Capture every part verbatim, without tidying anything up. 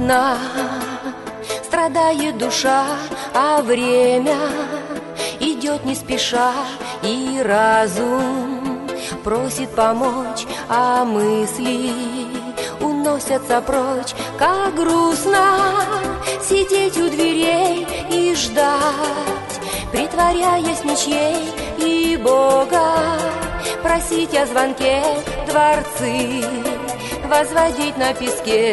одна, страдает душа, а время идет не спеша, и разум просит помочь, а мысли уносятся прочь. Как грустно сидеть у дверей и ждать, притворяясь ничьей, и Бога просить о звонке, дворцы возводить на песке.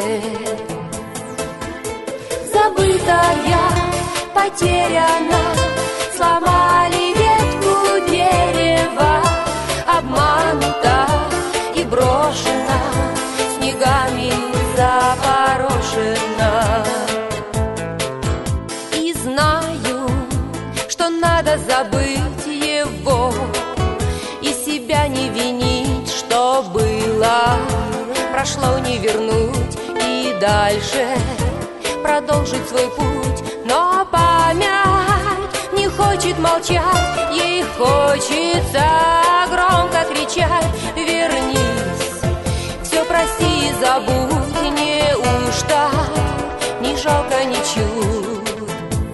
Забытая, потеряна, сломали ветку дерева, обманута и брошена, снегами запорошена. И знаю, что надо забыть его и себя не винить, что было, прошло не вернуть, и дальше продолжить свой путь. Но память не хочет молчать, ей хочется громко кричать: вернись, все прости и забудь, неужто не жалко ничуть?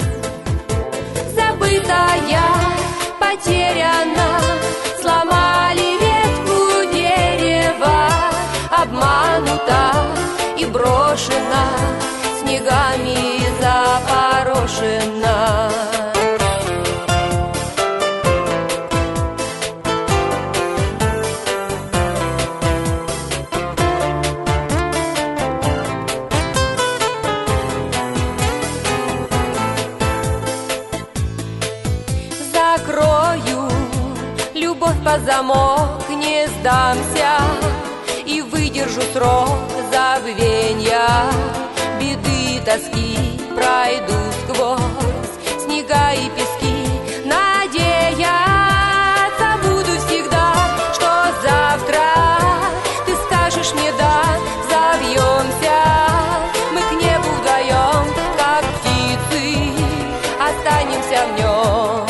Забытая, потеряна, сломали ветку дерева, обманута и брошена, снегами запорошена. Закрою любовь под замок, не сдамся и выдержу срок забвенья. Беды, тоски пройду сквозь снега и пески, надеяться буду всегда, что завтра ты скажешь мне да, завьемся мы к небу вдвоем, как птицы, останемся в нем.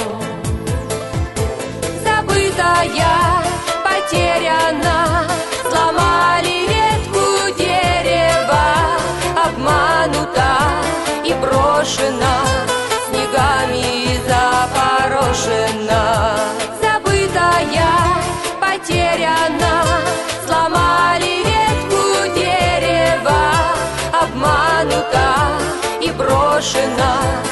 Забытая, потеряна, сломали ветку дерева, обманута и брошена, снегами запорошена. Забытая, потеряна, сломали ветку дерева, обманута и брошена,